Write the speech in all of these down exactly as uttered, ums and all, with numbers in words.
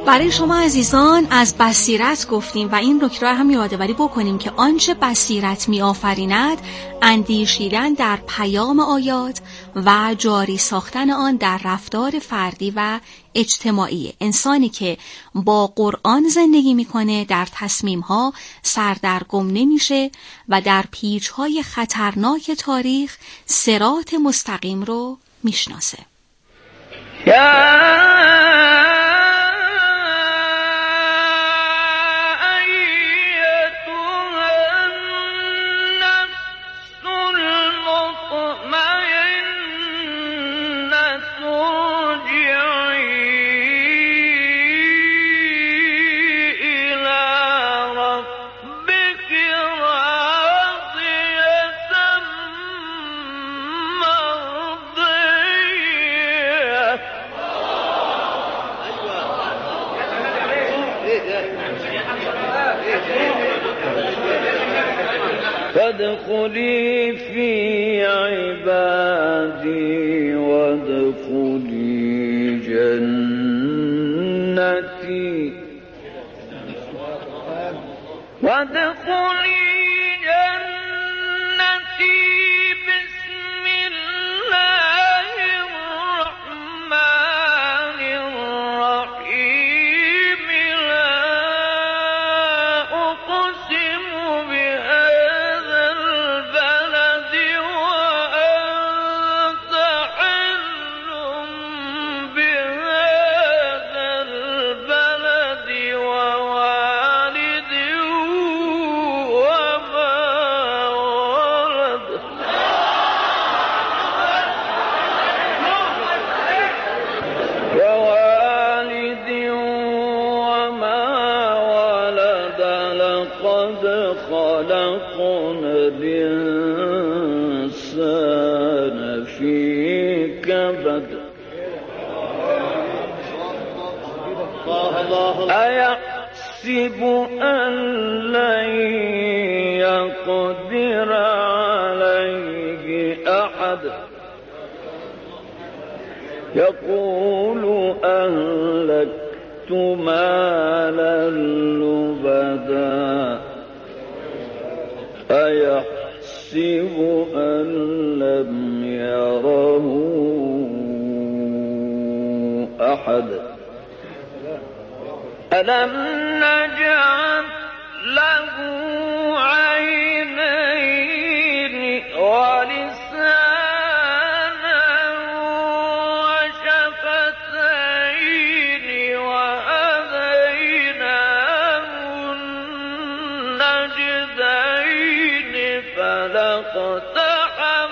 برای شما عزیزان از بصیرت گفتیم و این نکته را هم یادآوری بکنیم که آنچه بصیرت می آفریند اندیشیدن در پیام آیات و جاری ساختن آن در رفتار فردی و اجتماعی. انسانی که با قرآن زندگی میکنه در تصمیمها سردرگم نمیشه و در پیچهای خطرناک تاریخ صراط مستقیم رو میشناسه. فادخلی فی عبادی وادخلی جنتی وادخلی جنتی بسم الله الرحمن الرحیم لا اقسم بهذا البلد وأنت حل بهذا البلد ووالد وما ولد ووالد وما ولد لقد خلقنا الإنسان في كبد أيحسب أن لن يقدر عليه أحد يقول أهلكت مالا لبدا أيحسب أن لم يره أحد ألم نجعل له عينين ولسانا وشفتين وهديناه النجدين فلاقتحم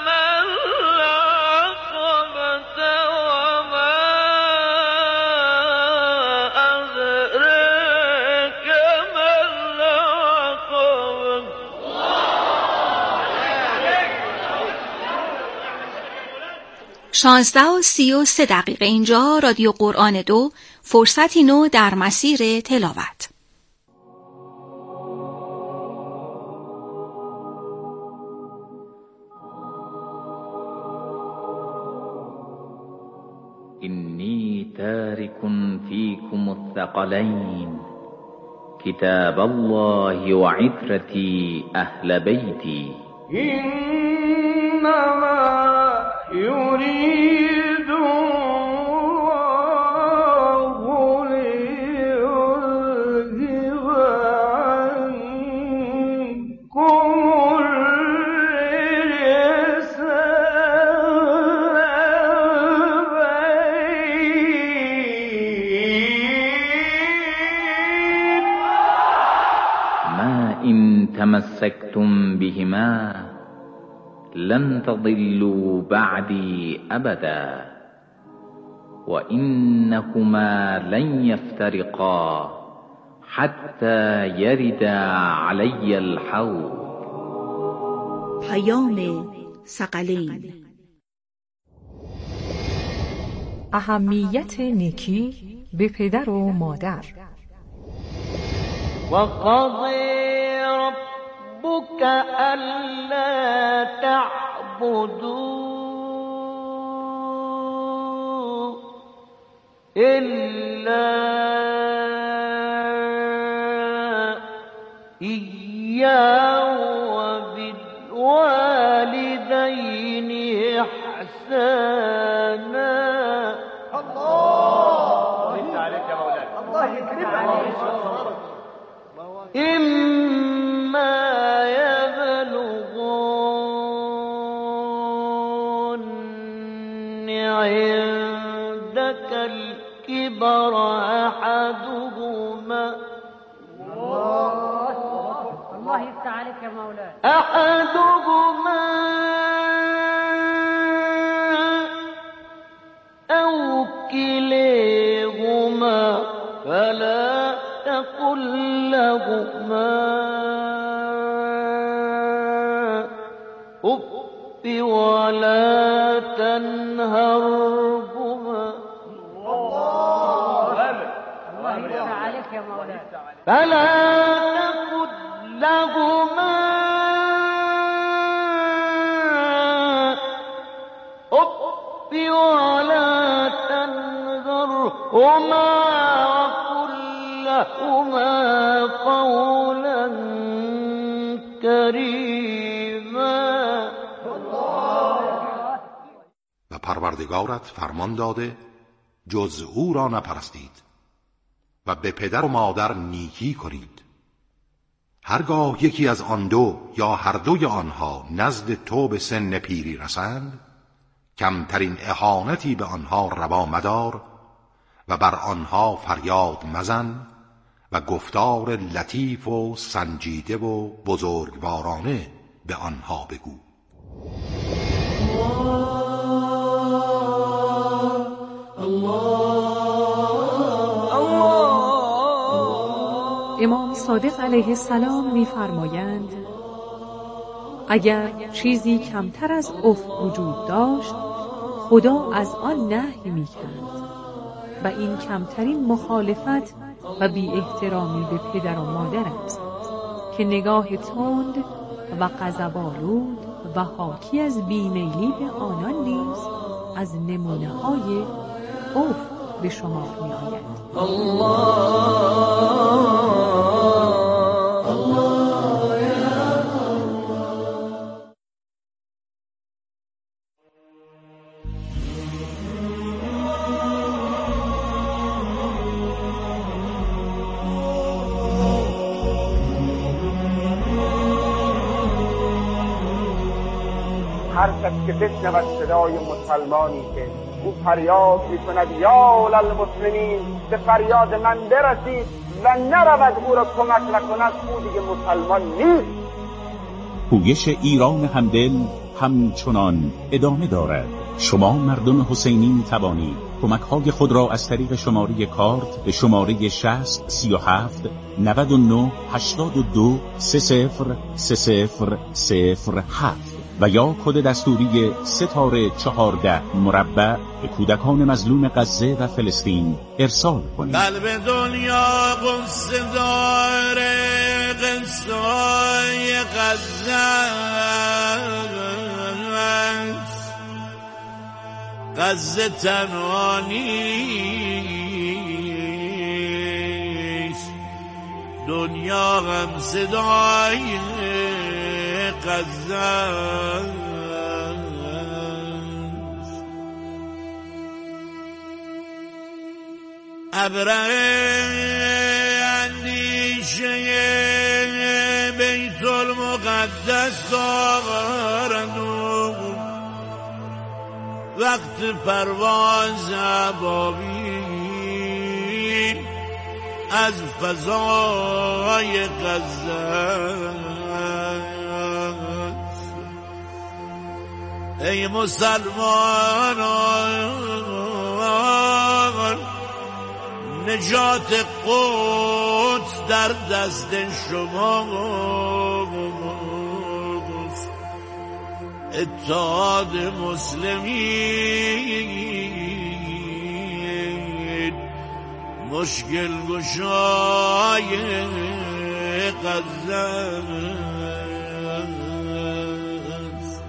العقبة وما أدراك ما العقبة شانزده و سی و سه دقیقه. اینجا رادیو قرآن دو، فرصتی نو در مسیر تلاوت. إني تارك فيكم الثقلين كتاب الله وعترتي أهل بيتي إنما يريد الله ليذهب عنكم الرجس ما إن تمسكتم بهما لن تضلوا بعدي أبدا وإنهما لن يفترقا حتى يردا علي الحوض. پیام ثقلین. اهمیت نیکی به پدر و مادر. وقضي ربك ألا تعبدوا إلا وبالوالدين إحسانا. الله عليك يا مولانا. الله يكرمك. إما يبلغن عندك الكبر أحدهما الله يفتح عليك يا مولانا. أحدهما أو كليهما فلا تقل لهما أف ولا تنهرهما. الله يفتح عليك يا مولانا. فلا تقل لهما أف ولا تنهرهما وقل لهما قولا كريما. و پروردگارت فرمان داده جز او را نپرستید و به پدر و مادر نیکی کنید. هرگاه یکی از آن دو یا هر دوی آنها نزد تو به سن پیری رسند، کمترین اهانتی به آنها روا مدار و بر آنها فریاد مزن و گفتار لطیف و سنجیده و بزرگوارانه به آنها بگو. امام صادق علیه السلام می‌فرمایند اگر چیزی کمتر از اف وجود داشت خدا از آن نهی می‌کرد و این کمترین مخالفت و بی احترامی به پدر و مادر است که نگاه تند و غضب‌آلود و حاکی از بیمیلی به آنان نیز از نمونه‌های اف به شمار می‌آید. هر کس که بشنود صدای مسلمانی که او فریاد می‌کند یا للمسلمین، به فریاد من برسید و نرود او را کمک نکند، او دیگه مسلمان نیست. پویش ایران همدل همچنان ادامه دارد. شما مردم حسینی می توانید کمک های خود را از طریق شماره کارت به شماره شصت سی و هفت نود و نه هشتاد و دو سه صفر سه صفر صفر هفت و یا کد دستوری ستاره چهارده مربع به کودکان مظلوم غزه و فلسطین ارسال کنید. قلب دنیا قصه داره، قصه‌های غزه است، غزه تنها نیست، دنیا هم صدای غزه است. ابره اندیشه بیت المقدس دارد، وقت پرواز ابابیل از فضای غزه. ای مسلمانان، نجات قدس در دست شماست، اتحاد مسلمین مشکل گشای غزه است.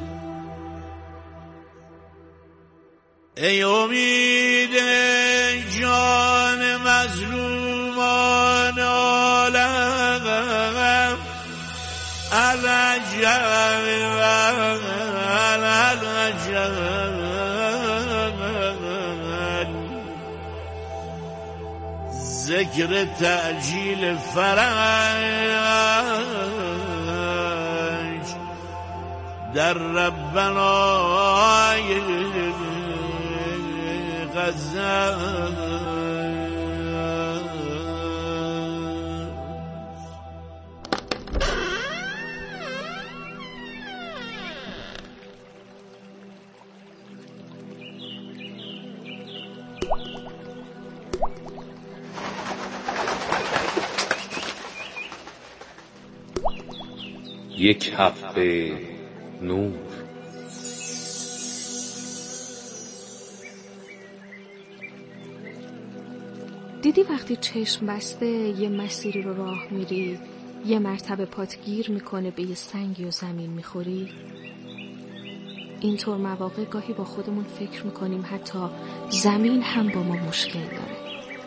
ای امید جان مظلومان عالم، ذکر تعجیل فرج در ربنای غزل. یک هفته نور. دیدی وقتی چشم بسته یه مسیری رو راه میری، یه مرتبه پات گیر میکنه به یه سنگی و زمین میخوری؟ اینطور مواقع گاهی با خودمون فکر میکنیم حتی زمین هم با ما مشکل داره.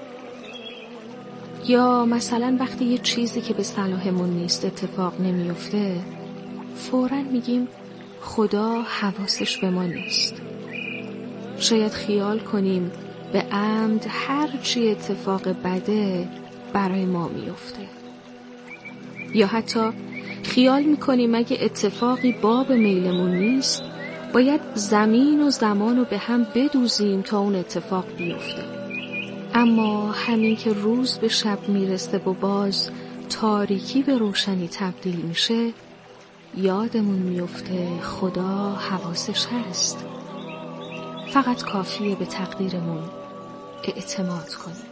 یا مثلا وقتی یه چیزی که به صلاحمون نیست اتفاق نمیفته، فوراً میگیم خدا حواسش به ما نیست. شاید خیال کنیم به عمد هر چی اتفاق بده برای ما میفته. یا حتی خیال میکنیم اگه اتفاقی باب میلمون نیست، باید زمین و زمان رو به هم بدوزیم تا اون اتفاق بیفته. اما همین که روز به شب میرسه و باز تاریکی به روشنی تبدیل میشه، یادمون میفته خدا حواسش هست. فقط کافیه به تقدیرمون اعتماد کنیم.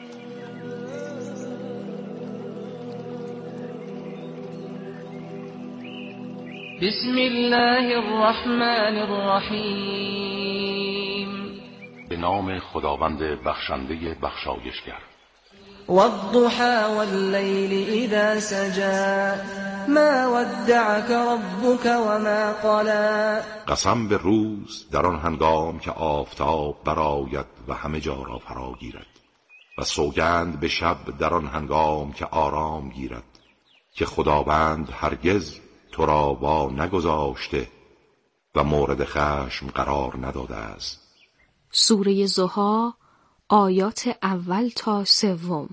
بسم الله الرحمن الرحیم. به نام خداوند بخشنده بخشایشگر. والضحى واللیل اذا سجى ما ودعك ربك وما قلى. قسم به روز در آن هنگام که آفتاب برآید و همه جا را فرا گیرد، و سوگند به شب در آن هنگام که آرام گیرد، که خداوند هرگز تو را وا نگذاشته و مورد خشم قرار نداده است. سوره ضحی آیات اول تا سوم.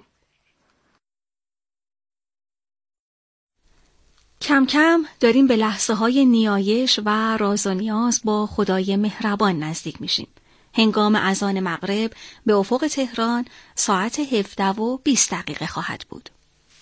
کم کم داریم به لحظه های نیایش و راز و نیاز با خدای مهربان نزدیک میشیم. هنگام اذان مغرب به افق تهران ساعت هفده و بیست دقیقه خواهد بود.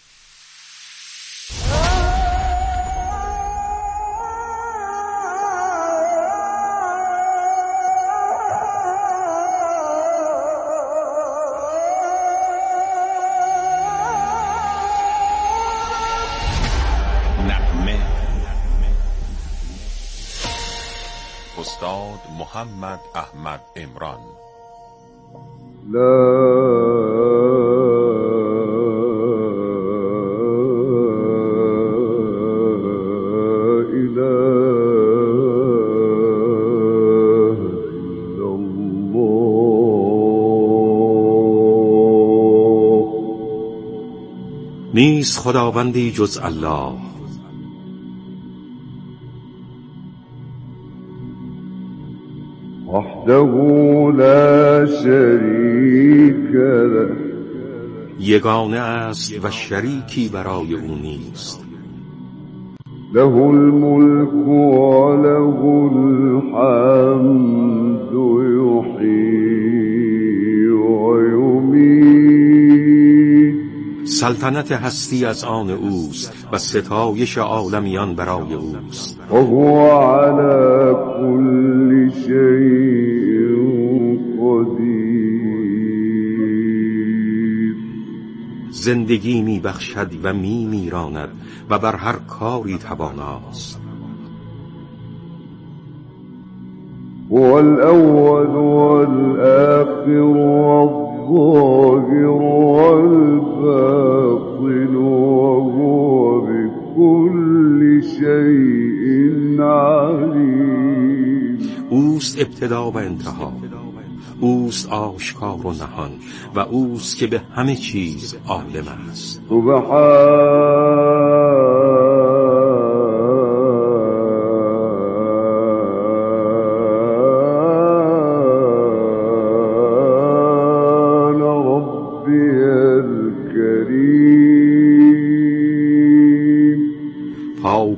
استاد محمد احمد عمران. لا اله الا الله. نیست خداوندی جز الله، وحده لا شریک له. یگانه است و شریکی برای او نیست. له الملک و له الحمد یحیی و یمیت. سلطنت هستی از آن اوست و ستایش عالمیان برای اوست. و هو علی کل شیء قدیر. زندگی می بخشد و می میراند و بر هر کاری تواناست. هو الاول والآخر والظاهر والباطن وهو بكل شيء عليم. اوست ابتدا و انتها، اوست آشکار و نهان و اوست که به همه چیز عالم است. سبحان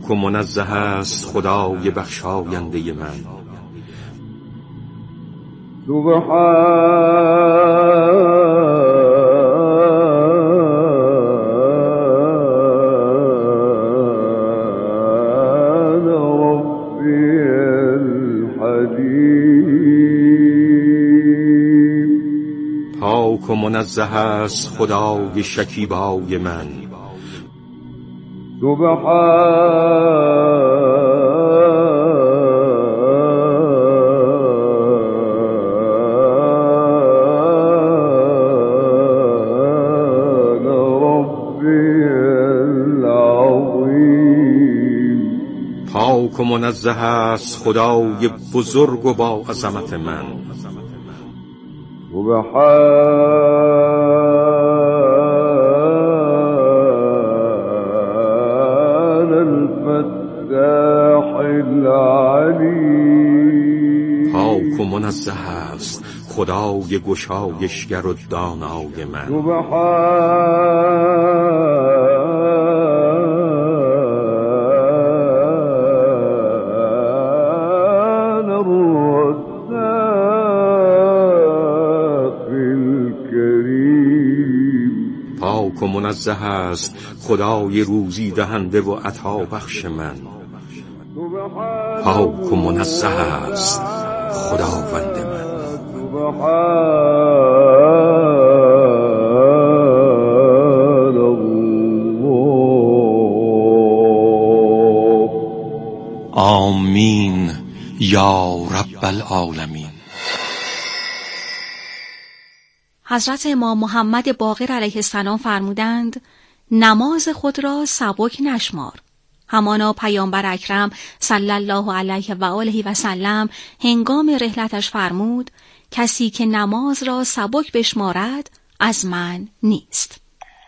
پاک و منزه است خدای بخشاینده من. سبحان ربی الحلیم. پاک و منزه است خدای شکیبای من. سبحان ربی العظیم. پاک و منزه است خدای بزرگ و با عظمت من. سبحان الفتاح العلیم. پاک و منزه است خدای گشایشگر و دانای من. سبحان الرزاق الکریم. پاک و منزه است خدای روزی دهنده و عطا بخش من. پاک و منزه است خداوند من. سبحان الله. آمین یا رب العالمین. حضرت امام محمد باقر علیه السلام فرمودند نماز خود را سبک نشمار. همانا پیامبر اکرم صلی الله علیه و آله و سلم هنگام رحلتش فرمود کسی که نماز را سبک بشمارد از من نیست.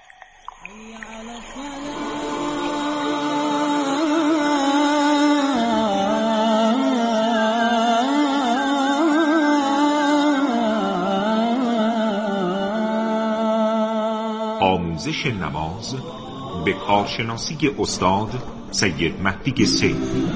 آموزش نماز به کارشناسی استاد سید مهدی سید.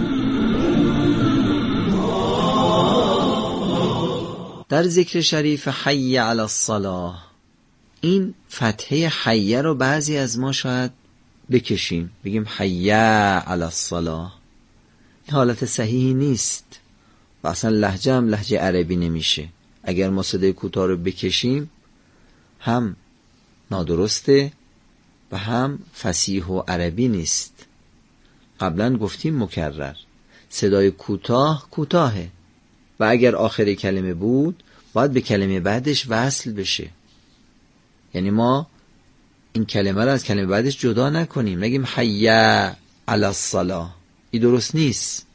در ذکر شریف حی علی الصلاة، این فتحه حیه رو بعضی از ما شاید بکشیم بگیم حی علی الصلاة. این حالت صحیحی نیست و اصلا لهجه هم لهجه عربی نمیشه. اگر ما صدای کوتاه رو بکشیم هم نادرسته و هم فصیح و عربی نیست. قبلا گفتیم مکرر صدای کوتاه کوتاهه و اگر آخر کلمه بود باید به کلمه بعدش وصل بشه. یعنی ما این کلمه رو از کلمه بعدش جدا نکنیم، نگیم حی علی الصلاة. این درست نیست.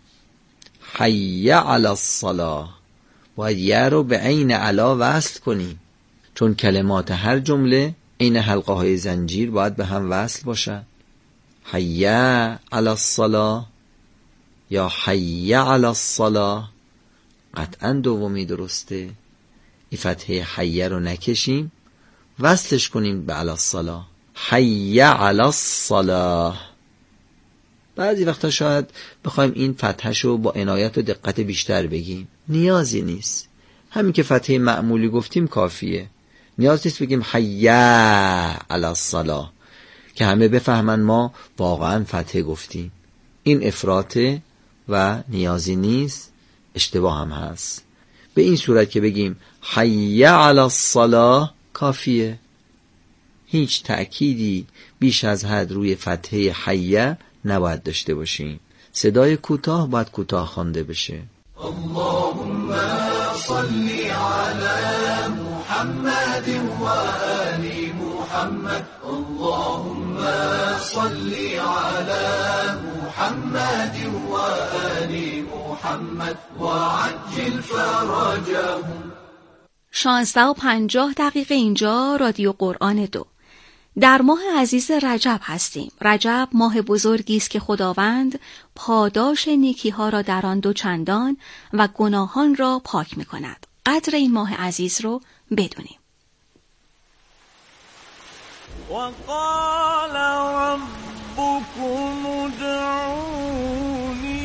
حی علی الصلاة باید یه رو به عین علا وصل کنیم، چون کلمات هر جمله این حلقه های زنجیر باید به هم وصل باشن. حی علی الصلاة یا حی علی الصلاة قطعا دومی درسته. این فتحه حیه رو نکشیم، وصلش کنیم به علی الصلاة. حی علی الصلاة. بعضی وقتا شاید بخوایم این فتحش رو با عنایت و دقت بیشتر بگیم، نیازی نیست. همین که فتحه معمولی گفتیم کافیه. نیاز نیست بگیم حی علی الصلاة که همه بفهمن ما واقعا فتحه گفتیم. این افراطه و نیازی نیست، اشتباه هم هست. به این صورت که بگیم حی علی الصلاة کافیه. هیچ تأکیدی بیش از حد روی فتحه حیه نباید داشته باشیم. صدای کوتاه باید کوتاه خوانده بشه. اللهم صل على محمد و آل محمد. اللهم صل على محمد و آل محمد و عجل فرجهم. شانزده و پنجاه دقیقه اینجا رادیو قرآن دو. در ماه عزیز رجب هستیم. رجب ماه بزرگی است که خداوند پاداش نیکی‌ها را در آن دو چندان و گناهان را پاک می‌کند. قدر این ماه عزیز رو بدونیم. وقال ربكم ربكم ادعوني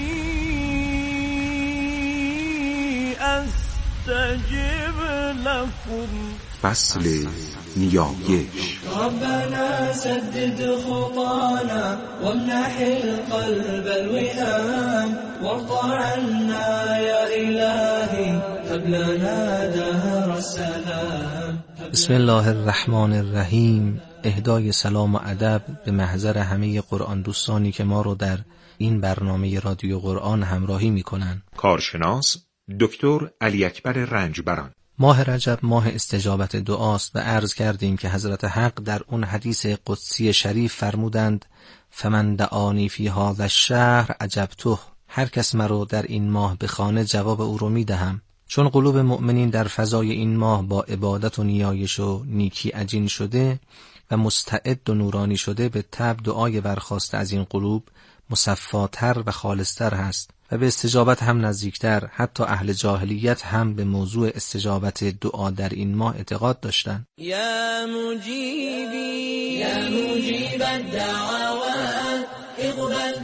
استجب لكم. فصل نیایش. ربنا سدد خطانا وامنح القلب الوئام وارض عنا يا إلهي هب لنا دهر السلام. بسم الله الرحمن الرحیم. اهدای سلام و ادب به محضر همه قرآن دوستانی که ما رو در این برنامه رادیو قرآن همراهی میکنن. کارشناس دکتر علی اکبر رنجبران. ماه رجب ماه استجابت دعاست و عرض کردیم که حضرت حق در اون حدیث قدسی شریف فرمودند فمن دعانی فی هذا الشهر عجبته، هر کس مرا در این ماه بخوانه جواب او رو میدهم. چون قلوب مؤمنین در فضای این ماه با عبادت و نیایش و نیکی عجین شده و مستعد و نورانی شده، به طبع دعای برخاسته از این قلوب مصفاتر و خالصتر هست و به استجابت هم نزدیکتر. حتی اهل جاهلیت هم به موضوع استجابت دعا در این ماه اعتقاد داشتند. یا مجیبی یا مجیب الدعوات اقبل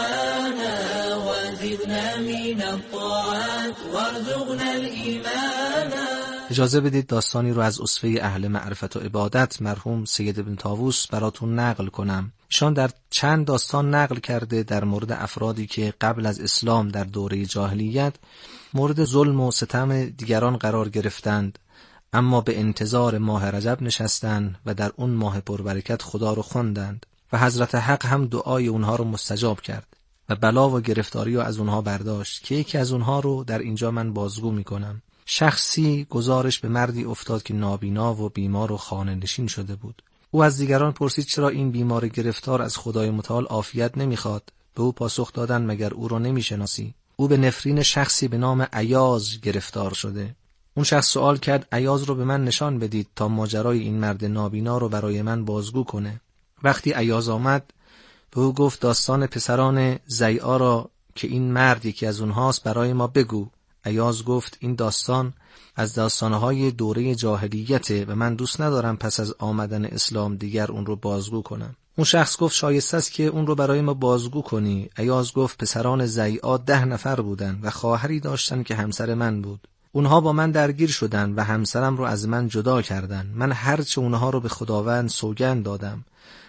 دعانا وزدنا من الطاعات وارزقنا الایمان. اجازه بدید داستانی رو از اسوه اهل معرفت و عبادت مرحوم سید ابن طاووس براتون نقل کنم. ایشان در چند داستان نقل کرده در مورد افرادی که قبل از اسلام در دوره جاهلیت مورد ظلم و ستم دیگران قرار گرفتند، اما به انتظار ماه رجب نشستند و در اون ماه پربرکت خدا رو خواندند و حضرت حق هم دعای اونها رو مستجاب کرد و بلا و گرفتاری رو از اونها برداشت که یکی از اونها رو در اینجا من بازگو میکنم. شخصی گزارش به مردی افتاد که نابینا و بیمار و خانه نشین شده بود. او از دیگران پرسید چرا این بیمار گرفتار از خدای متعال عافیت نمیخواد؟ به او پاسخ دادند مگر او را نمیشناسی؟ او به نفرین شخصی به نام ایاز گرفتار شده. اون شخص سوال کرد ایاز رو به من نشان بدید تا ماجرای این مرد نابینا رو برای من بازگو کنه. وقتی ایاز آمد به او گفت داستان پسران زیعا را که این مرد یکی از اونهاست برای ما بگو. ایاز گفت این داستان از داستانهای دوره جاهلیته و من دوست ندارم پس از آمدن اسلام دیگر اون رو بازگو کنم. اون شخص گفت شایسته است که اون رو برای ما بازگو کنی. ایاز گفت پسران زیعا ده نفر بودن و خواهری داشتن که همسر من بود. اونها با من درگیر شدن و همسرم رو از من جدا کردن. من هرچه اونها رو به خداوند سوگند دادم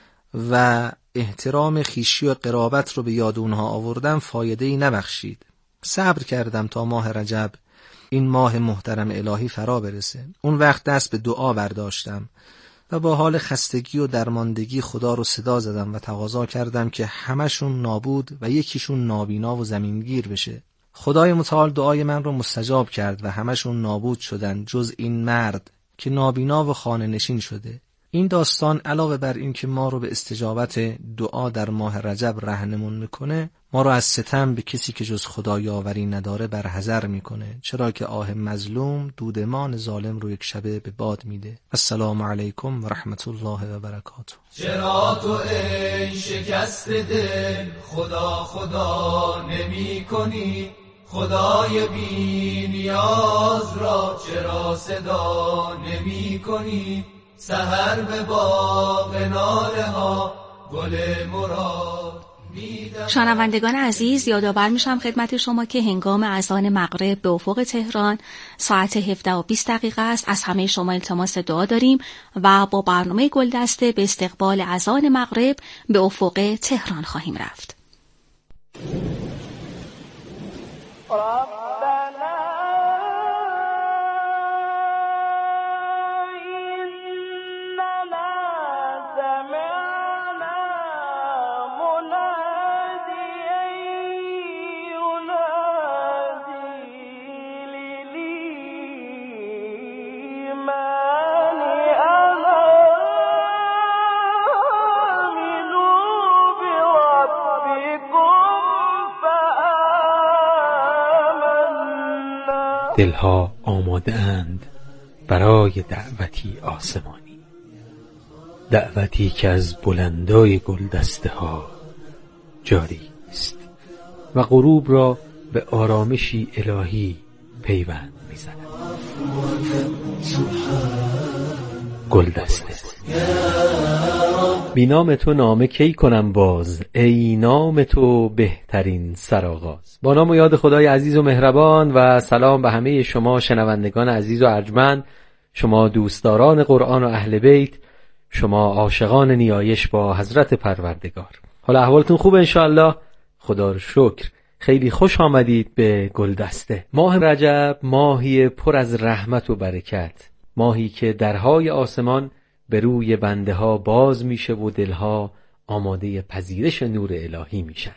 و احترام خویشی و قرابت رو به یاد اونها آوردم، فایده‌ای نبخشید. صبر کردم تا ماه رجب، این ماه محترم الهی فرا برسه. اون وقت دست به دعا برداشتم و با حال خستگی و درماندگی خدا رو صدا زدم و تقاضا کردم که همشون نابود و یکیشون نابینا و زمینگیر بشه. خدای متعال دعای من رو مستجاب کرد و همشون نابود شدن جز این مرد که نابینا و خانه نشین شده. این داستان علاوه بر این که ما رو به استجابت دعا در ماه رجب رهنمون میکنه، ما رو از ستم به کسی که جز خدا یاوری نداره برحذر میکنه، چرا که آه مظلوم دودمان ظالم رو یک شبه به باد میده. السلام علیکم و رحمت الله و برکاته. چرا تو ای شکست دل خدا خدا نمی کنی؟ خدای بی نیاز را چرا صدا نمی کنی؟ سحر به باغ ناله ها گل مراد. شنوندگان عزیز، یادآور میشم خدمت شما که هنگام اذان مغرب به افق تهران ساعت هفده و بیست دقیقه است. از همه شما التماس دعا داریم و با برنامه گلدسته به استقبال اذان مغرب به افق تهران خواهیم رفت. دلها آماده اند برای دعوتی آسمانی، دعوتی که از بلندای گلدسته ها جاری است و غروب را به آرامشی الهی پیوند می‌زند. گلدسته بی نام تو نامه کی کنم باز، ای نام تو بهترین سرآغاز. با نام و یاد خدای عزیز و مهربان و سلام به همه شما شنوندگان عزیز و ارجمند، شما دوستداران قرآن و اهل بیت، شما عاشقان نیایش با حضرت پروردگار. حالا احوالتون خوبه انشاءالله؟ خدا رو شکر. خیلی خوش آمدید به گلدسته. ماه رجب ماهی پر از رحمت و برکت، ماهی که درهای آسمان به روی بنده ها باز میشه و دلها آماده پذیرش نور الهی میشن.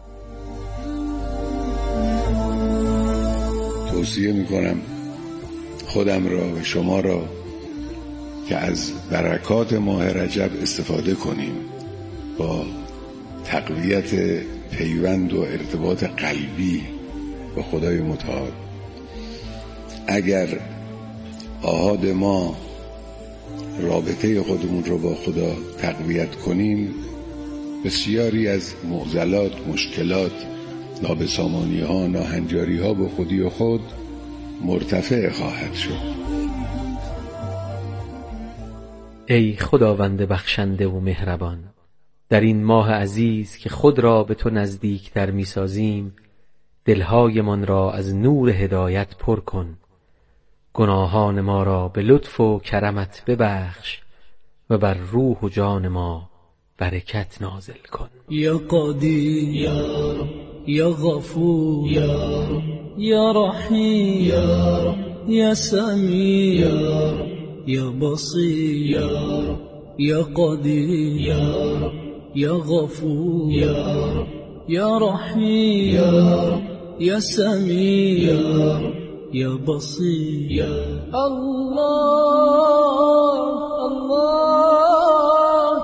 توصیه میکنم خودم را و شما را که از برکات ماه رجب استفاده کنیم با تقویت پیوند و ارتباط قلبی با خدای متعال. اگر آحاد ما رابطه خودمون رو با خدا تقویت کنیم، بسیاری از معضلات، مشکلات، نابسامانی ها، ناهنجاری ها با خودی و خود مرتفع خواهد شد. ای خداوند بخشنده و مهربان، در این ماه عزیز که خود را به تو نزدیکتر می سازیم، دلهای من را از نور هدایت پر کن، گناهان ما را به لطف و کرمت ببخش و بر روح و جان ما برکت نازل کن. یا قادر یا رب، یا غفور یا رب، یا رحیم یا رب، یا سمیع یا رب، یا بصیر یا رب، یا قادر یا رب، یا غفور یا رب، یا رحیم یا رب، یا سمیع یا رب، یا بصیر یا الله الله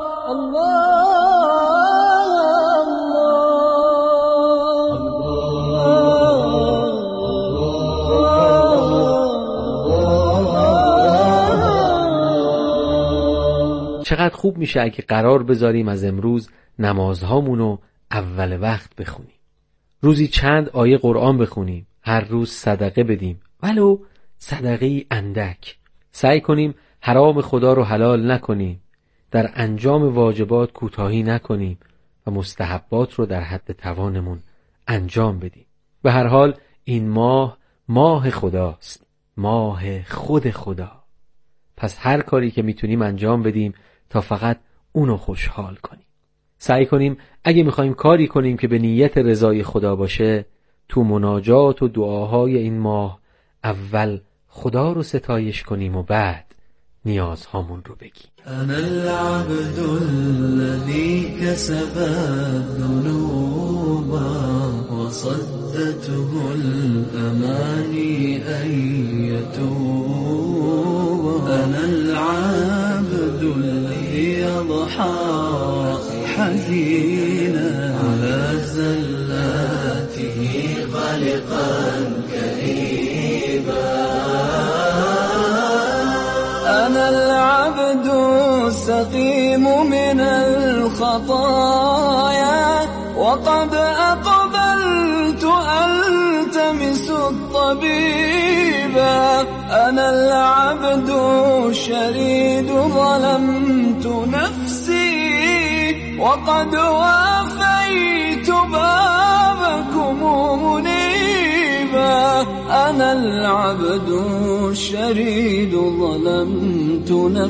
الله. چقدر خوب میشه اگه قرار بذاریم از امروز نمازهامونو اول وقت بخونیم، روزی چند آیه قرآن بخونیم، هر روز صدقه بدیم، ولو صدقه اندک. سعی کنیم حرام خدا رو حلال نکنیم، در انجام واجبات کوتاهی نکنیم و مستحبات رو در حد توانمون انجام بدیم. به هر حال این ماه ماه خداست، ماه خود خدا. پس هر کاری که میتونیم انجام بدیم تا فقط اونو خوشحال کنیم. سعی کنیم اگه میخوایم کاری کنیم که به نیت رضای خدا باشه، تو مناجات و دعاهای این ماه اول خدا رو ستایش کنیم و بعد نیازهامون رو بگیم. انا العبد الذي كسب الذنوب وصدته الاماني ان يتوب. انا العبد الذي يضحى حزينا على زلاته خالقا كئيبا. أنا العبد السقيم من الخطايا وقد أقبلت ألتمس الطبيبا. أنا العبد الشريد ظلمت نفسي وقد وافيت بابكم منيبا. أنا العبد الشريد ظلمت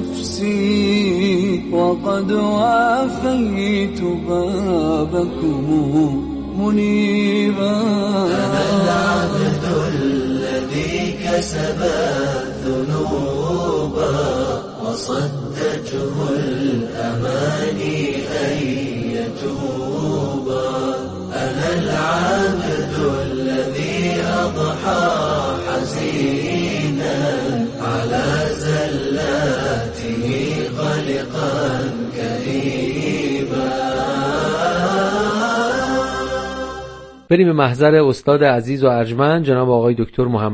نفسي وقد وافيت بابكم منيبا. أنا العبد الذي كسب الذنوب وصدته الأماني أن يتوبا. أنا العبد الذي أضحى حزينا على زلاته قلقا كئيبا. بریم به محضر استاد عزیز و ارجمند جناب آقای دکتر محمد